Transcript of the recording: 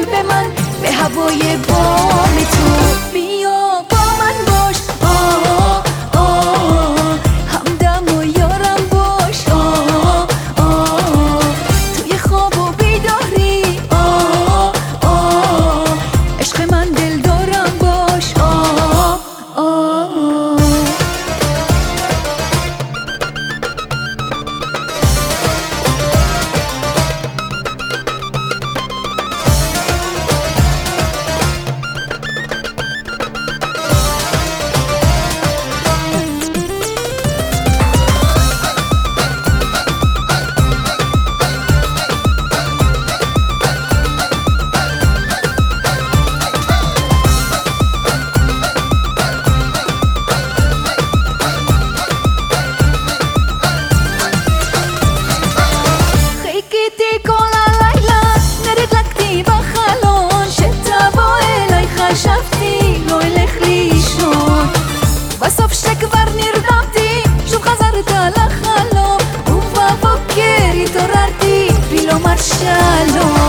به من به هوای بام تو. بیا با من باش آه آه، همدم و یارم باش آه آه، توی خواب و بیداری آه آه، عشق من دل دارم باش آه آه. חשבתי לא אלך לישון, בסוף שכבר נרדמתי שוב חזרת לחלום, ובבוקר התעוררתי בלי לומר שלום.